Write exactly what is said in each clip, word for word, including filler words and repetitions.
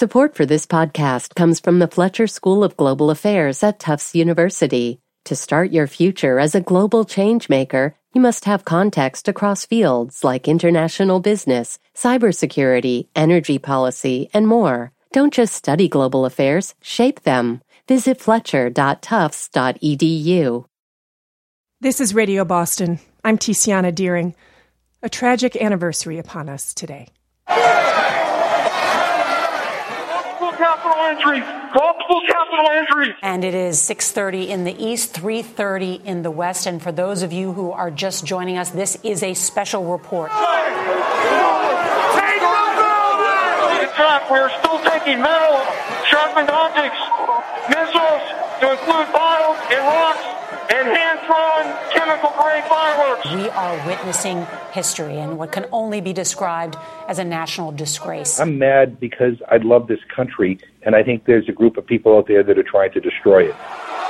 Support for this podcast comes from the Fletcher School of Global Affairs at Tufts University. To start your future as a global changemaker, you must have context across fields like international business, cybersecurity, energy policy, and more. Don't just study global affairs, shape them. Visit fletcher dot tufts dot e d u. This is Radio Boston. I'm Tiziana Deering. A tragic anniversary upon us today. Capital injuries, multiple capital injuries. And it is six thirty in the east, three thirty in the west. And for those of you who are just joining us, this is a special report. Take the building! We're still taking metal, sharpened objects, missiles to include bottles and rocks, and hand-thrown chemical-grade fireworks. We are witnessing history and what can only be described as a national disgrace. I'm mad because I love this country, and I think there's a group of people out there that are trying to destroy it.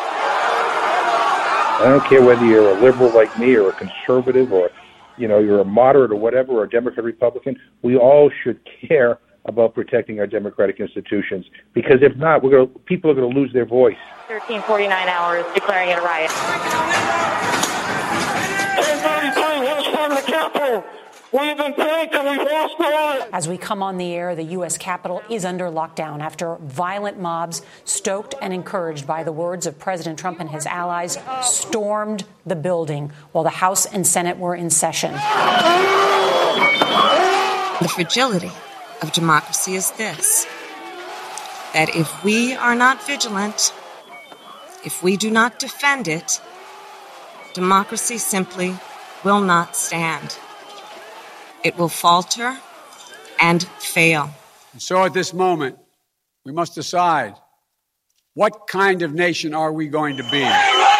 I don't care whether you're a liberal like me or a conservative or, you know, you're a moderate or whatever, or a Democrat, Republican. We all should care about protecting our democratic institutions, because if not, we're going to, people are going to lose their voice. thirteen forty-nine hours declaring it a riot. ten thirty-three, what's from the Capitol? We've been pranked and we've lost the life. As we come on the air, the U S Capitol is under lockdown after violent mobs, stoked and encouraged by the words of President Trump and his allies, stormed the building while the House and Senate were in session. The fragility of democracy is this, that if we are not vigilant, if we do not defend it, democracy simply will not stand. It will falter and fail. And so at this moment, we must decide, what kind of nation are we going to be?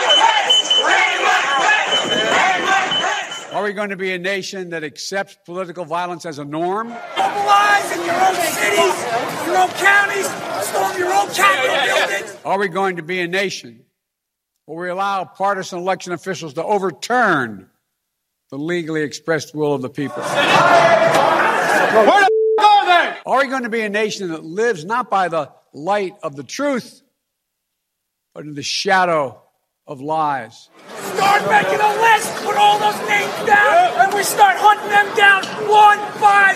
Are we going to be a nation that accepts political violence as a norm? Mobilize in your own cities, your own counties, storm your own Capitol buildings. Are we going to be a nation where we allow partisan election officials to overturn the legally expressed will of the people? Where the f- are they? Are we going to be a nation that lives not by the light of the truth, but in the shadow of lies? Start making a list, put all those names down, and we start hunting them down one by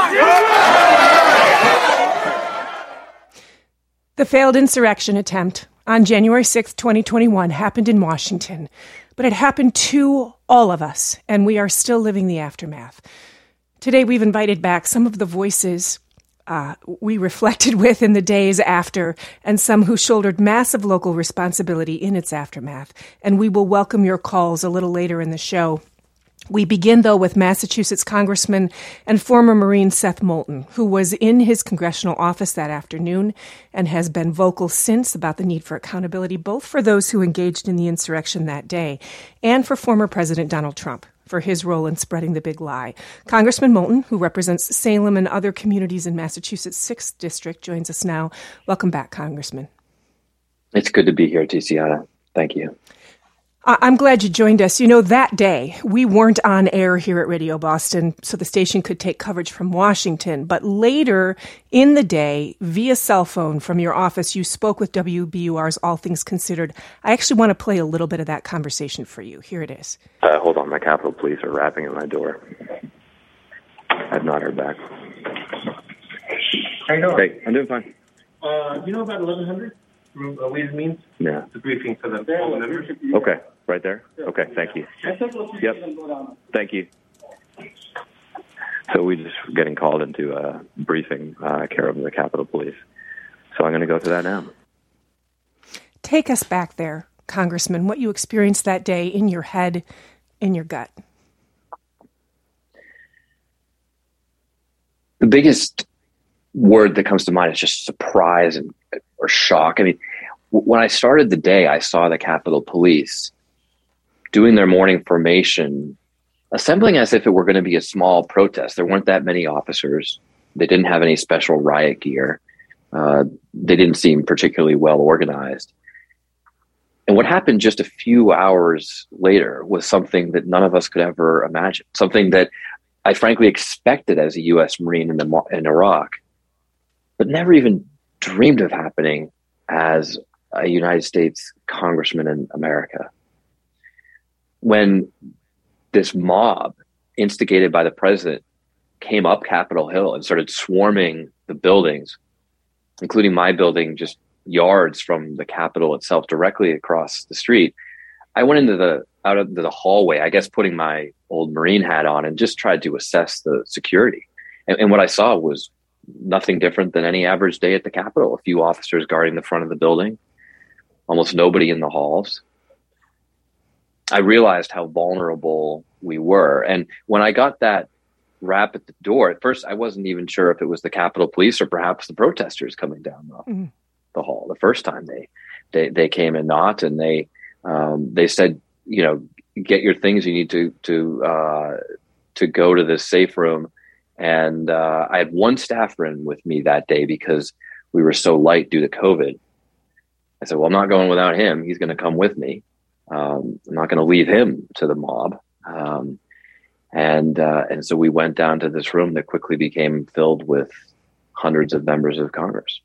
one. The failed insurrection attempt on January sixth, twenty twenty-one happened in Washington, but it happened to all of us, and we are still living the aftermath. Today, we've invited back some of the voices uh, we reflected with in the days after, and some who shouldered massive local responsibility in its aftermath. And we will welcome your calls a little later in the show. We begin, though, with Massachusetts Congressman and former Marine Seth Moulton, who was in his congressional office that afternoon and has been vocal since about the need for accountability, both for those who engaged in the insurrection that day and for former President Donald Trump for his role in spreading the big lie. Congressman Moulton, who represents Salem and other communities in Massachusetts' sixth District, joins us now. Welcome back, Congressman. It's good to be here, Tiziana. Thank you. I'm glad you joined us. You know, that day, we weren't on air here at Radio Boston, so the station could take coverage from Washington. But later in the day, via cell phone from your office, you spoke with W B U R's All Things Considered. I actually want to play a little bit of that conversation for you. Here it is. Uh, hold on, my Capitol Police are rapping at my door. I've not heard back. How you doing? Hey, I'm doing fine. Uh, you know about eleven hundred? From uh, Ways and Means? Yeah. The briefing for the Okay, right there? Okay, thank you. Yep. Thank you. So we just getting called into a briefing uh, care of the Capitol Police. So I'm going to go to that now. Take us back there, Congressman, what you experienced that day in your head, in your gut. The biggest word that comes to mind is just surprise and or shock. I mean, when I started the day, I saw the Capitol Police doing their morning formation, assembling as if it were going to be a small protest. There weren't that many officers. They didn't have any special riot gear. Uh, they didn't seem particularly well organized. And what happened just a few hours later was something that none of us could ever imagine, something that I frankly expected as a U S Marine in, the, in Iraq. but never even dreamed of happening as a United States congressman in America. When this mob, instigated by the president, came up Capitol Hill and started swarming the buildings, including my building just yards from the Capitol itself, directly across the street, I went into the out of the hallway, I guess putting my old Marine hat on, and just tried to assess the security. And, and what I saw was nothing different than any average day at the Capitol. A few officers guarding the front of the building, almost nobody in the halls. I realized how vulnerable we were. And when I got that rap at the door, at first I wasn't even sure if it was the Capitol Police or perhaps the protesters coming down the, mm. the hall. The first time they, they, they came and knocked, and they, um, they said, you know, get your things. You need to, to, uh, to go to this safe room. And, uh, I had one staffer with me that day because we were so light due to COVID. I said, well, I'm not going without him. He's going to come with me. Um, I'm not going to leave him to the mob. Um, and, uh, and so we went down to this room that quickly became filled with hundreds of members of Congress.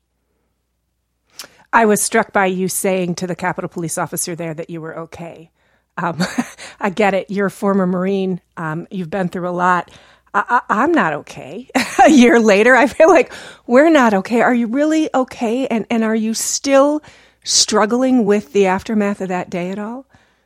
I was struck by you saying to the Capitol Police officer there that you were okay. Um, I get it. You're a former Marine. Um, you've been through a lot. I, I, I'm not okay. A year later, I feel like we're not okay. Are you really okay? And, and are you still struggling with the aftermath of that day at all?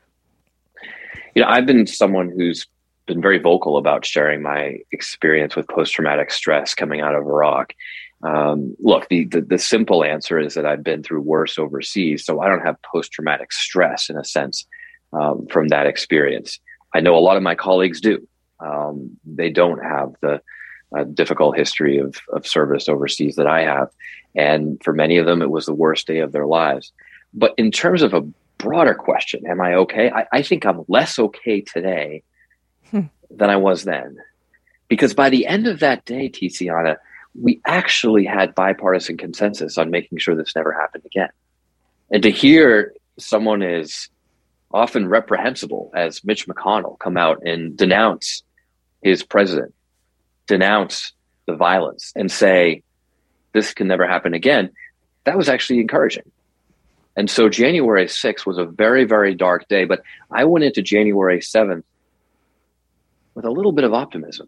You know, I've been someone who's been very vocal about sharing my experience with post-traumatic stress coming out of Iraq. Um, look, the, the the simple answer is that I've been through worse overseas, so I don't have post-traumatic stress in a sense um, from that experience. I know a lot of my colleagues do. Um, they don't have the uh, difficult history of, of service overseas that I have. And for many of them, it was the worst day of their lives. But in terms of a broader question, am I okay? I, I think I'm less okay today hmm. than I was then. Because by the end of that day, Tiziana, we actually had bipartisan consensus on making sure this never happened again. And to hear someone as often reprehensible as Mitch McConnell come out and denounce his president, denounce the violence, and say, this can never happen again, that was actually encouraging. And so January sixth was a very, very dark day, but I went into January seventh with a little bit of optimism.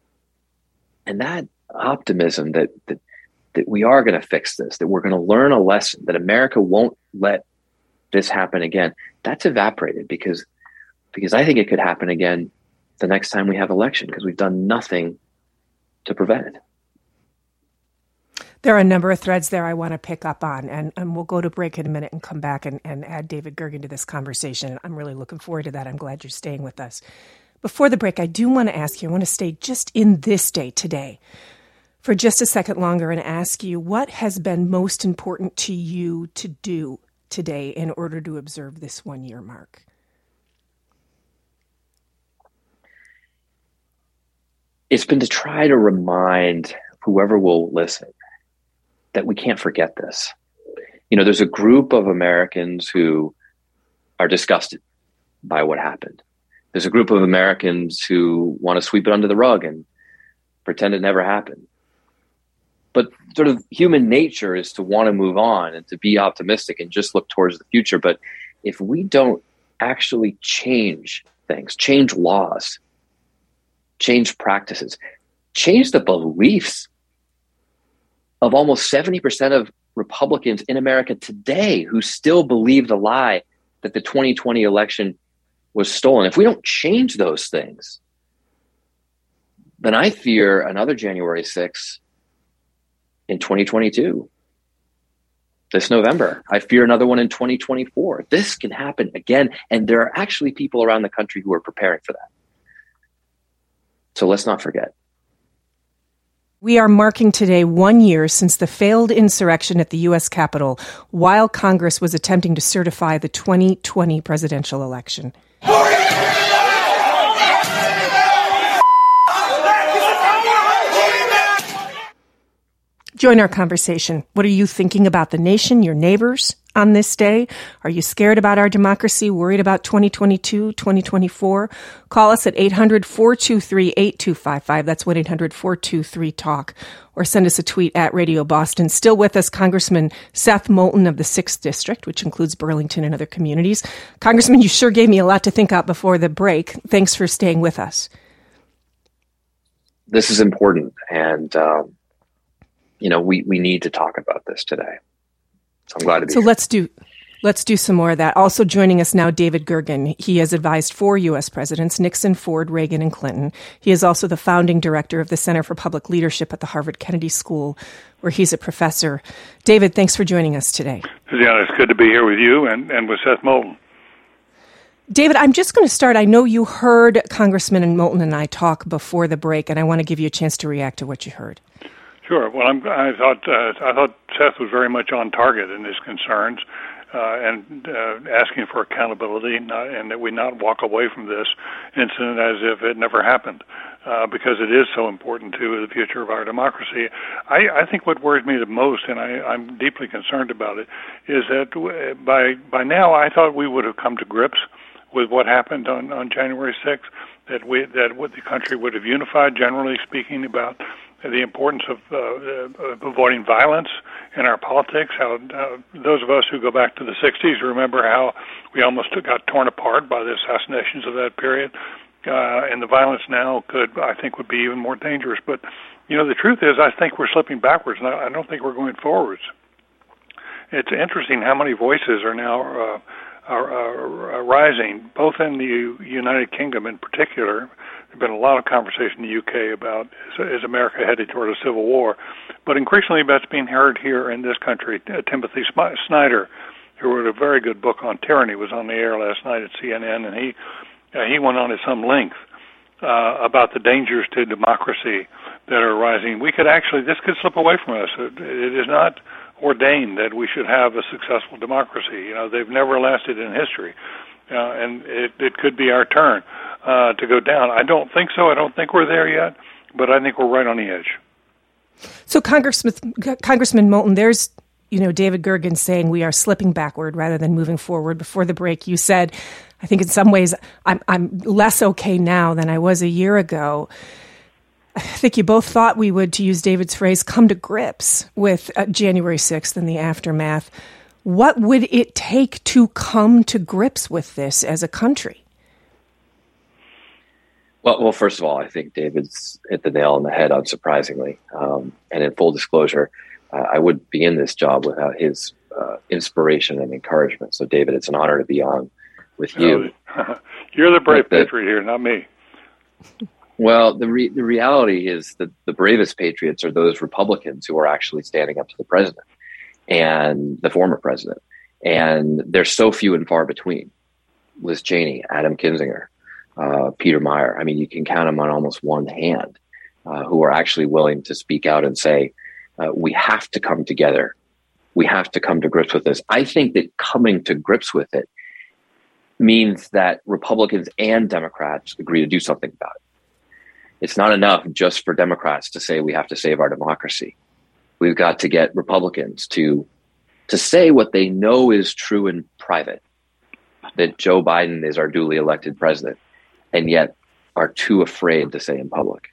And that optimism that that, that we are going to fix this, that we're going to learn a lesson, that America won't let this happen again, that's evaporated because because I think it could happen again the next time we have election, because we've done nothing to prevent it. There are a number of threads there I want to pick up on, and, and we'll go to break in a minute and come back and, and add David Gergen to this conversation. I'm really looking forward to that. I'm glad you're staying with us. Before the break, I do want to ask you, I want to stay just in this day today for just a second longer and ask you, what has been most important to you to do today in order to observe this one-year mark? It's been to try to remind whoever will listen that we can't forget this. You know, there's a group of Americans who are disgusted by what happened. There's a group of Americans who want to sweep it under the rug and pretend it never happened. But sort of human nature is to want to move on and to be optimistic and just look towards the future. But if we don't actually change things, change laws, change practices, change the beliefs of almost seventy percent of Republicans in America today who still believe the lie that the twenty twenty election was stolen. If we don't change those things, then I fear another January sixth in twenty twenty-two. This November. I fear another one in twenty twenty-four. This can happen again. And there are actually people around the country who are preparing for that. So let's not forget. We are marking today one year since the failed insurrection at the U S Capitol while Congress was attempting to certify the twenty twenty presidential election. Join our conversation. What are you thinking about the nation, your neighbors, on this day? Are you scared about our democracy, worried about twenty twenty-two, twenty twenty-four? Call us at eight hundred, four two three, eight two five five. That's one eight hundred, four two three, talk. Or send us a tweet at Radio Boston. Still with us, Congressman Seth Moulton of the sixth District, which includes Burlington and other communities. Congressman, you sure gave me a lot to think about before the break. Thanks for staying with us. This is important, and um, you know we, we need to talk about this today. So I'm glad to be so here. let's do let's do some more of that. Also joining us now, David Gergen. He has advised four U S presidents: Nixon, Ford, Reagan, and Clinton. He is also the founding director of the Center for Public Leadership at the Harvard Kennedy School, where he's a professor. David, thanks for joining us today. Yeah, it's good to be here with you and, and with Seth Moulton. David, I'm just going to start. I know you heard Congressman Moulton and I talk before the break, and I want to give you a chance to react to what you heard. Sure. Well, I'm, I thought uh, I thought Seth was very much on target in his concerns uh, and uh, asking for accountability, not, and that we not walk away from this incident as if it never happened, uh, because it is so important to the future of our democracy. I, I think what worries me the most, and I, I'm deeply concerned about it, is that by by now I thought we would have come to grips with what happened on, on January sixth, that we that what the country would have unified, generally speaking, about the importance of, uh, of avoiding violence in our politics. How uh, those of us who go back to the sixties remember how we almost got torn apart by the assassinations of that period, uh, and the violence now could, I think, would be even more dangerous. But you know, the truth is, I think we're slipping backwards, and I don't think we're going forwards. It's interesting how many voices are now Uh, Are, are rising, both in the United Kingdom in particular. There's been a lot of conversation in the U K about is, is America headed toward a civil war, but increasingly that's being heard here in this country. Uh, Timothy Snyder, who wrote a very good book on tyranny, was on the air last night at C N N, and he uh, he went on at some length uh, about the dangers to democracy that are rising. We could actually, this could slip away from us. It, it is not ordained that we should have a successful democracy. You know, they've never lasted in history, uh, and it, it could be our turn uh, to go down. I don't think so. I don't think we're there yet, but I think we're right on the edge. So, Congressman, Congressman Moulton, there's, you know, David Gergen saying we are slipping backward rather than moving forward. Before the break, you said, I think in some ways I'm, I'm less okay now than I was a year ago. I think you both thought we would, to use David's phrase, come to grips with uh, January sixth and the aftermath. What would it take to come to grips with this as a country? Well, well, first of all, I think David's hit the nail on the head, unsurprisingly. Um, and in full disclosure, uh, I wouldn't be in this job without his uh, inspiration and encouragement. So, David, it's an honor to be on with you. You're the brave the, patriot here, not me. Well, the re- the reality is that the bravest patriots are those Republicans who are actually standing up to the president and the former president. And they're so few and far between. Liz Cheney, Adam Kinzinger, uh, Peter Meyer. I mean, you can count them on almost one hand uh, who are actually willing to speak out and say, uh, we have to come together. We have to come to grips with this. I think that coming to grips with it means that Republicans and Democrats agree to do something about it. It's not enough just for Democrats to say we have to save our democracy. We've got to get Republicans to to say what they know is true in private, that Joe Biden is our duly elected president, and yet are too afraid to say in public.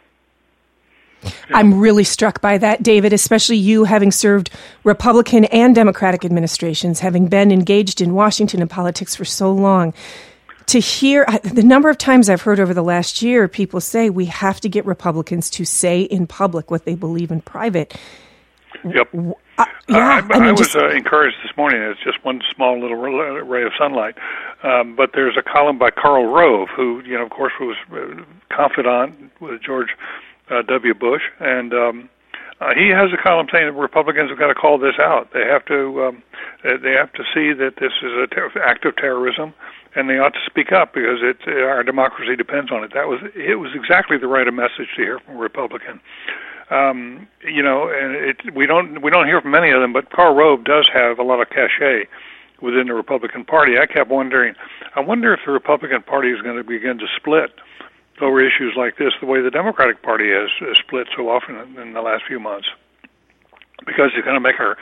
I'm really struck by that, David, especially you having served Republican and Democratic administrations, having been engaged in Washington and politics for so long. To hear the number of times I've heard over the last year people say we have to get Republicans to say in public what they believe in private. Yep. Uh, yeah, uh, I, I, mean, I was just, uh, encouraged this morning. It's just one small little ray of sunlight. Um, but there's a column by Karl Rove, who, you know, of course, was confidant with George uh, W. Bush. And um, uh, he has a column saying that Republicans have got to call this out. They have to um, they have to see that this is an ter- act of terrorism, and they ought to speak up because it, our democracy depends on it. That was it was exactly the right message to hear from a Republican. Um, you know, and it, we don't we don't hear from many of them, but Karl Rove does have a lot of cachet within the Republican Party. I kept wondering, I wonder if the Republican Party is going to begin to split over issues like this the way the Democratic Party has, has split so often in, in the last few months, because it's going to make our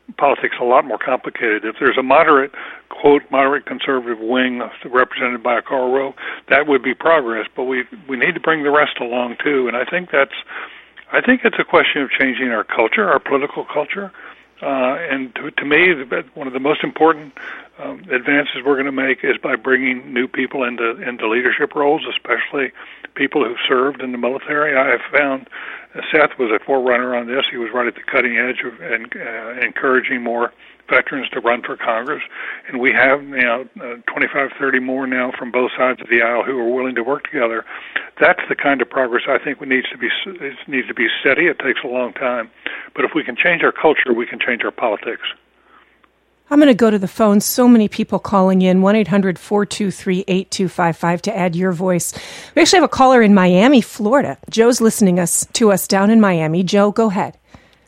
politics a lot more complicated. If there's a moderate, quote, moderate conservative wing represented by a Karl Rove, that would be progress. But we we need to bring the rest along too. And I think that's, I think it's a question of changing our culture, our political culture. Uh, and to, to me, the, one of the most important um, advances we're going to make is by bringing new people into into leadership roles, especially people who've served in the military. I have found uh, Seth was a forerunner on this. He was right at the cutting edge of and uh, encouraging more veterans to run for Congress, and we have you know uh, twenty-five, thirty more now from both sides of the aisle who are willing to work together. That's the kind of progress I think we needs to be it needs to be steady. It takes a long time, but if we can change our culture, we can change our politics. I'm going to go to the phone. So many people calling in, one eight hundred four two three eight two five five to add your voice. We actually have a caller in Miami, Florida. Joe's listening us to us down in Miami. Joe, go ahead.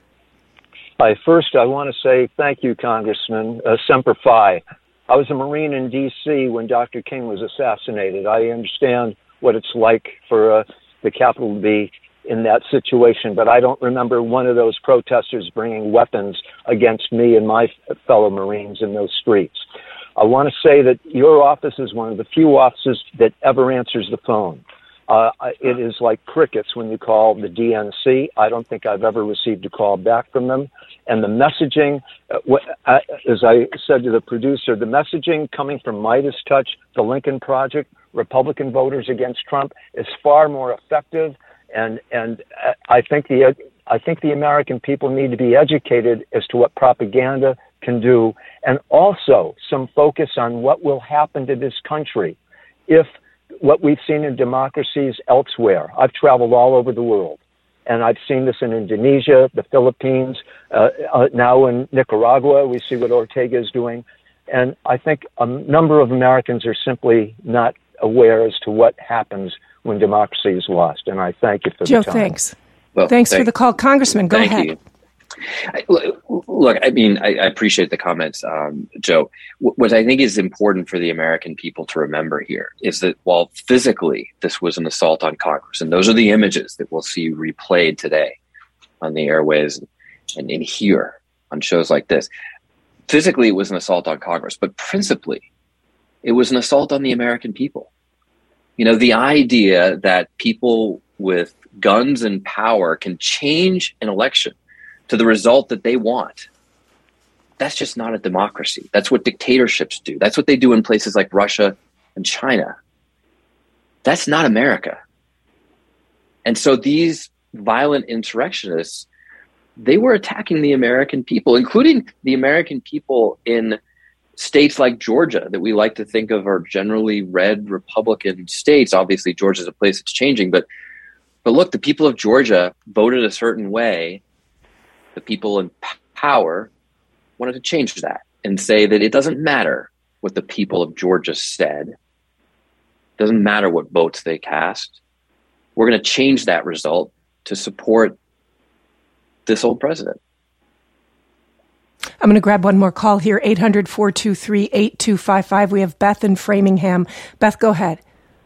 Hi, first I want to say thank you, Congressman uh, Semper Fi. I was a Marine in D C when Doctor King was assassinated. I understand what it's like for uh, the Capitol to be in that situation, but I don't remember one of those protesters bringing weapons against me and my fellow Marines in those streets. I want to say that your office is one of the few offices that ever answers the phone. Uh, it is like crickets when you call the D N C. I don't think I've ever received a call back from them. And the messaging, uh, uh, as I said to the producer, the messaging coming from Midas Touch, the Lincoln Project, Republican voters against Trump is far more effective. And and I think the I think the American people need to be educated as to what propaganda can do, and also some focus on what will happen to this country if what we've seen in democracies elsewhere. I've traveled all over the world, and I've seen this in Indonesia, the Philippines, uh, uh, now in Nicaragua. We see what Ortega is doing. And I think a number of Americans are simply not aware as to what happens when democracy is lost. And I thank you for Joe, the time. Joe, thanks. Well, thanks thank, for the call. Congressman, go thank ahead. You. I, look, I mean, I, I appreciate the comments, um, Joe. What I think is important for the American people to remember here is that while physically this was an assault on Congress, and those are the images that we'll see replayed today on the airways and in here on shows like this, physically it was an assault on Congress, but principally it was an assault on the American people. You know, the idea that people with guns and power can change an election to the result that they want. That's just not a democracy. That's what dictatorships do. That's what they do in places like Russia and China. That's not America. And so these violent insurrectionists, they were attacking the American people, including the American people in states like Georgia that we like to think of are generally red Republican states. Obviously, Georgia is a place that's changing, but but look, the people of Georgia voted a certain way. The people in power wanted to change that and say that it doesn't matter what the people of Georgia said. It doesn't matter what votes they cast. We're going to change that result to support this old president. I'm going to grab one more call here, eight hundred four two three eight two five five. We have Beth in Framingham. Beth, go ahead.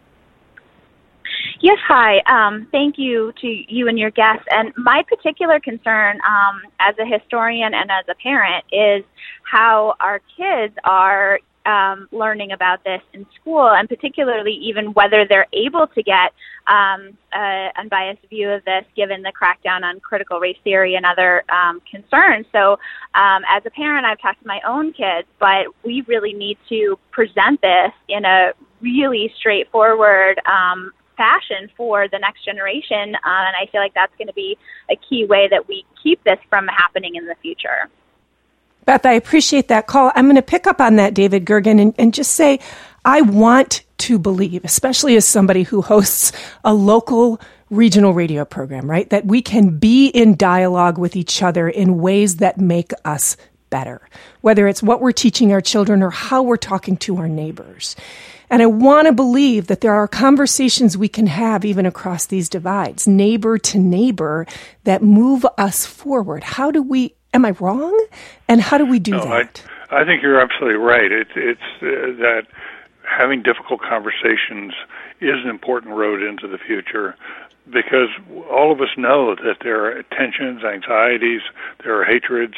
Yes, hi. Um, thank you to you and your guests. And my particular concern um, as a historian and as a parent is how our kids are um, learning about this in school, and particularly even whether they're able to get um, an unbiased view of this given the crackdown on critical race theory and other um, concerns. So um, as a parent, I've talked to my own kids, but we really need to present this in a really straightforward um fashion for the next generation, uh, and I feel like that's going to be a key way that we keep this from happening in the future. Beth, I appreciate that call. I'm going to pick up on that, David Gergen, and, and just say I want to believe, especially as somebody who hosts a local regional radio program, right, that we can be in dialogue with each other in ways that make us better, whether it's what we're teaching our children or how we're talking to our neighbors. And I want to believe that there are conversations we can have even across these divides, neighbor to neighbor, that move us forward. How do we, am I wrong? And how do we do no, that? I, I think you're absolutely right. It, it's uh, that having difficult conversations is an important road into the future, because all of us know that there are tensions, anxieties, there are hatreds,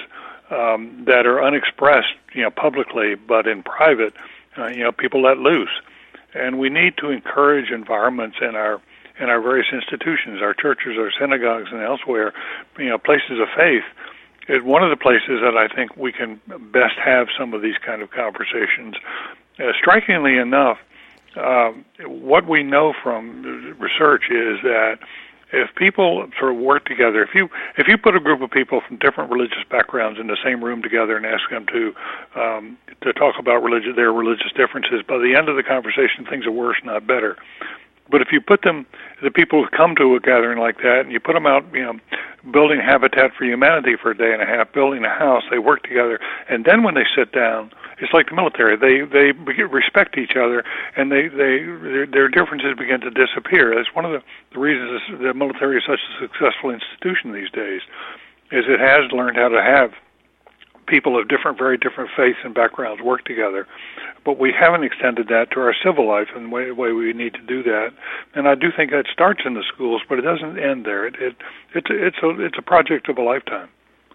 um, that are unexpressed, you know, publicly, but in private, uh, you know, people let loose. And we need to encourage environments in our in our various institutions, our churches, our synagogues, and elsewhere, you know, places of faith. It's one of the places that I think we can best have some of these kind of conversations. Uh, strikingly enough, uh, what we know from research is that if people sort of work together, if you if you put a group of people from different religious backgrounds in the same room together and ask them to um, to talk about religion, their religious differences, by the end of the conversation, things are worse, not better. But if you put them, the people who come to a gathering like that, and you put them out, you know, building Habitat for Humanity for a day and a half, building a house, they work together, and then when they sit down, it's like the military. They they respect each other, and they they their, their differences begin to disappear. That's one of the, the reasons the military is such a successful institution these days, is it has learned how to have people of different, very different faiths and backgrounds work together. But we haven't extended that to our civil life in the way, way we need to do that. And I do think that starts in the schools, but it doesn't end there. It, it it's a, it's a it's a project of a lifetime.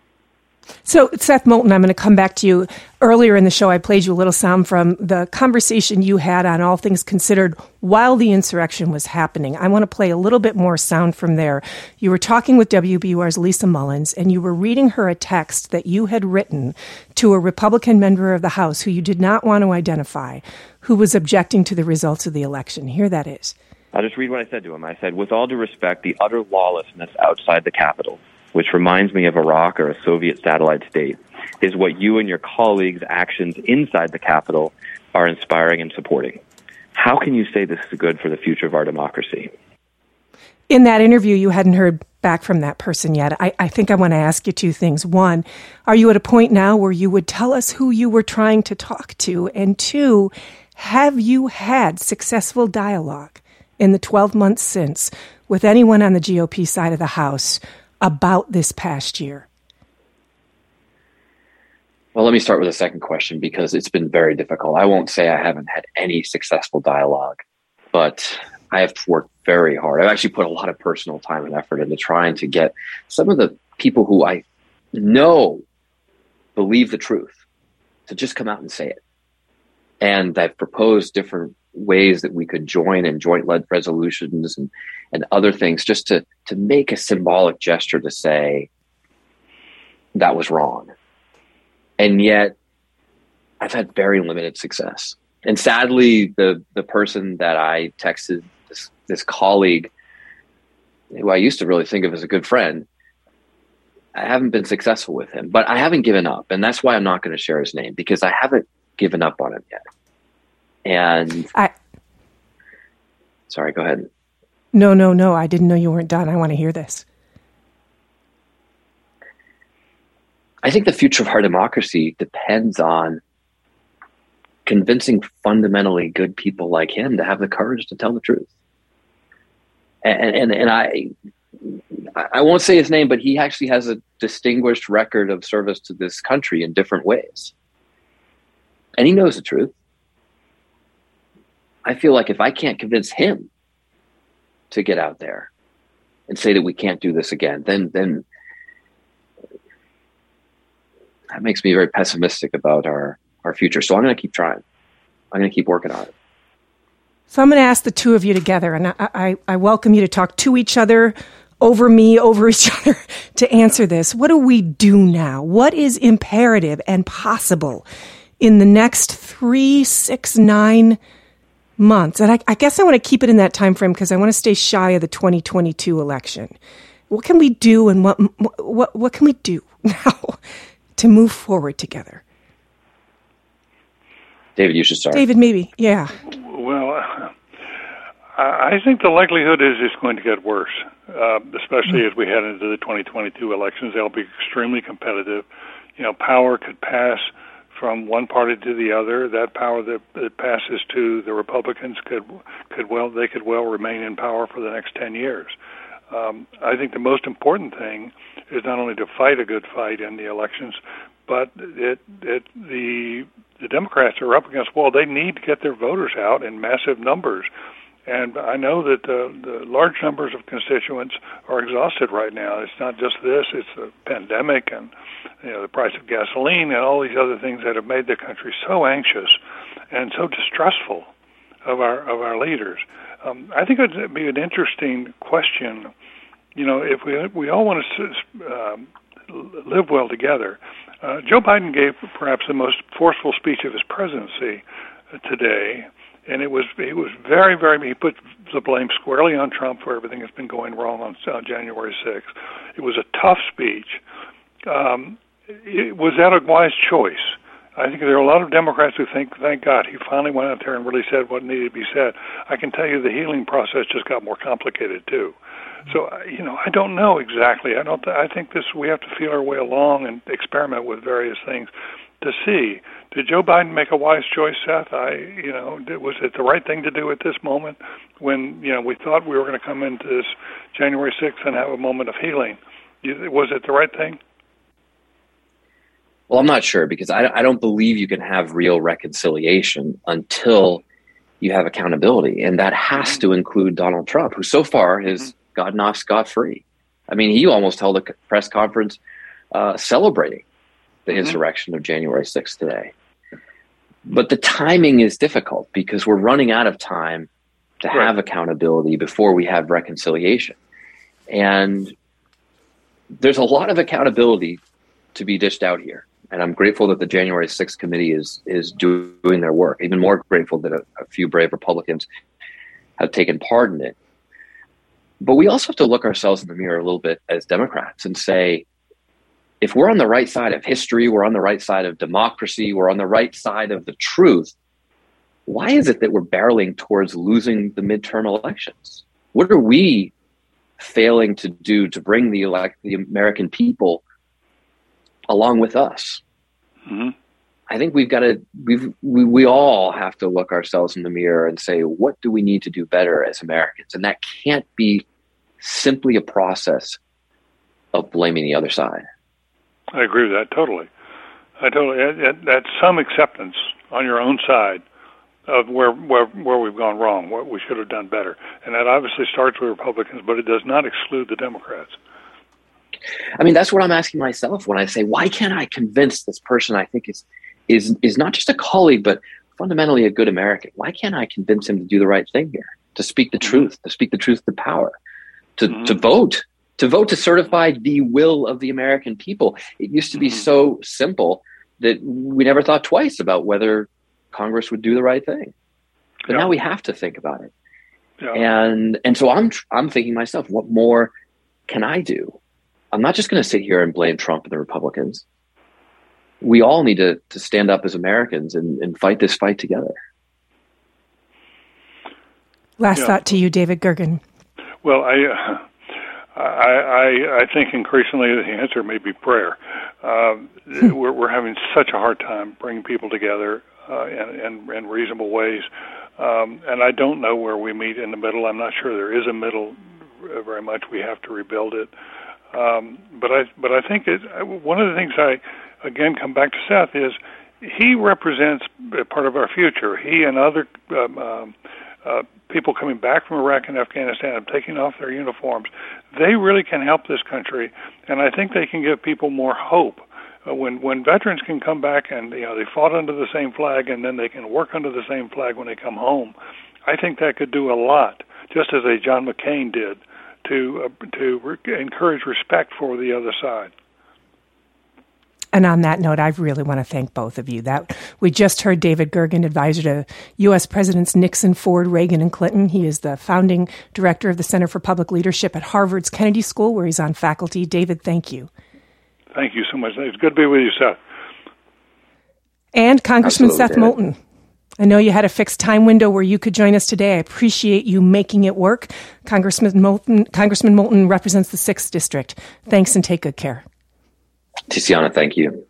So, Seth Moulton, I'm going to come back to you. Earlier in the show, I played you a little sound from the conversation you had on All Things Considered while the insurrection was happening. I want to play a little bit more sound from there. You were talking with W B U R's Lisa Mullins, and you were reading her a text that you had written to a Republican member of the House who you did not want to identify, who was objecting to the results of the election. Here that is. I'll just read what I said to him. I said, with all due respect, the utter lawlessness outside the Capitol, which reminds me of Iraq or a Soviet satellite state, is what you and your colleagues' actions inside the Capitol are inspiring and supporting. How can you say this is good for the future of our democracy? In that interview, you hadn't heard back from that person yet. I, I think I want to ask you two things. One, are you at a point now where you would tell us who you were trying to talk to? And two, have you had successful dialogue in the twelve months since with anyone on the G O P side of the House about this past year? Well, let me start with the second question, because it's been very difficult. I won't say I haven't had any successful dialogue, but I have worked very hard. I've actually put a lot of personal time and effort into trying to get some of the people who I know believe the truth to just come out and say it. And I've proposed different ways that we could join in joint-led resolutions and, and other things, just to, to make a symbolic gesture to say that was wrong. And yet I've had very limited success. And sadly, the, the person that I texted, this, this colleague, who I used to really think of as a good friend, I haven't been successful with him. But I haven't given up. And that's why I'm not going to share his name, because I haven't given up on him yet. And I, sorry, go ahead. No, no, no. I didn't know you weren't done. I want to hear this. I think the future of our democracy depends on convincing fundamentally good people like him to have the courage to tell the truth. And and, and I I won't say his name, but he actually has a distinguished record of service to this country in different ways. And he knows the truth. I feel like if I can't convince him to get out there and say that we can't do this again, then then that makes me very pessimistic about our, our future. So I'm going to keep trying. I'm going to keep working on it. So I'm going to ask the two of you together, and I, I, I welcome you to talk to each other, over me, over each other, to answer this. What do we do now? What is imperative and possible in the next three, six, nine months? And I, I guess I want to keep it in that time frame because I want to stay shy of the twenty twenty-two election. What can we do, and what what what can we do now to move forward together? David, you should start. David, maybe, yeah. Well, I think the likelihood is it's going to get worse, uh, especially mm-hmm. as we head into the twenty twenty-two elections. They'll be extremely competitive. You know, power could pass from one party to the other. That power that, that passes to the Republicans could could well they could well remain in power for the next ten years. Um, I think the most important thing is not only to fight a good fight in the elections, but it, it, the the Democrats are up against, well, they need to get their voters out in massive numbers. And I know that the, the large numbers of constituents are exhausted right now. It's not just this; it's the pandemic and you know the price of gasoline and all these other things that have made the country so anxious and so distrustful of our of our leaders. Um, I think it'd be an interesting question. You know, if we we all want to uh, live well together. Uh, Joe Biden gave perhaps the most forceful speech of his presidency uh, today. And it was it was very, very, he put the blame squarely on Trump for everything that's been going wrong on uh, January sixth. It was a tough speech. Um, it, was that a wise choice? I think there are a lot of Democrats who think, thank God, he finally went out there and really said what needed to be said. I can tell you the healing process just got more complicated, too. So, you know, I don't know exactly. I don't. Th- I think this we have to feel our way along and experiment with various things to see. Did Joe Biden make a wise choice, Seth? I, you know, was it the right thing to do at this moment when, you know, we thought we were going to come into this January sixth and have a moment of healing? Was it the right thing? Well, I'm not sure because I, I don't believe you can have real reconciliation until you have accountability. And that has to include Donald Trump, who so far has gotten off scot-free. I mean, he almost held a press conference uh, celebrating the mm-hmm. insurrection of January sixth today. But the timing is difficult because we're running out of time to right. have accountability before we have reconciliation. And there's a lot of accountability to be dished out here. And I'm grateful that the January sixth committee is is doing their work. Even more grateful that a, a few brave Republicans have taken part in it. But we also have to look ourselves in the mirror a little bit as Democrats and say, if we're on the right side of history, we're on the right side of democracy, we're on the right side of the truth, why is it that we're barreling towards losing the midterm elections? What are we failing to do to bring the elect the American people along with us? Mm-hmm. I think we've got to, we've, we we all have to look ourselves in the mirror and say, what do we need to do better as Americans? And that can't be simply a process of blaming the other side. I agree with that totally. I totally. That's some acceptance on your own side of where where where we've gone wrong, what we should have done better, and that obviously starts with Republicans, but it does not exclude the Democrats. I mean, that's what I'm asking myself when I say, why can't I convince this person I think is is is not just a colleague, but fundamentally a good American? Why can't I convince him to do the right thing here, to speak the truth, to speak the truth to power, to mm-hmm. to vote? To vote to certify the will of the American people. It used to be so simple that we never thought twice about whether Congress would do the right thing. But yeah. now we have to think about it. Yeah. And and so I'm I'm thinking to myself, what more can I do? I'm not just going to sit here and blame Trump and the Republicans. We all need to to stand up as Americans and, and fight this fight together. Last yeah. thought to you, David Gergen. Well, I. Uh... I, I, I think increasingly the answer may be prayer. Uh, we're, we're having such a hard time bringing people together uh, in, in, in reasonable ways, um, and I don't know where we meet in the middle. I'm not sure there is a middle very much. We have to rebuild it. Um, but I but I think it, one of the things I, again, come back to Seth is he represents part of our future. He and other um, um, uh, people coming back from Iraq and Afghanistan and taking off their uniforms, they really can help this country, and I think they can give people more hope. Uh, when when veterans can come back and you know they fought under the same flag and then they can work under the same flag when they come home, I think that could do a lot, just as a John McCain did, to uh, to re- encourage respect for the other side. And on that note, I really want to thank both of you. That we just heard David Gergen, advisor to U S Presidents Nixon, Ford, Reagan, and Clinton. He is the founding director of the Center for Public Leadership at Harvard's Kennedy School, where he's on faculty. David, thank you. Thank you so much. It's good to be with you, Seth. And Congressman Absolutely, Seth Moulton. I know you had a fixed time window where you could join us today. I appreciate you making it work. Congressman Moulton, Congressman Moulton represents the sixth District. Thanks and take good care. Tiziana, thank you.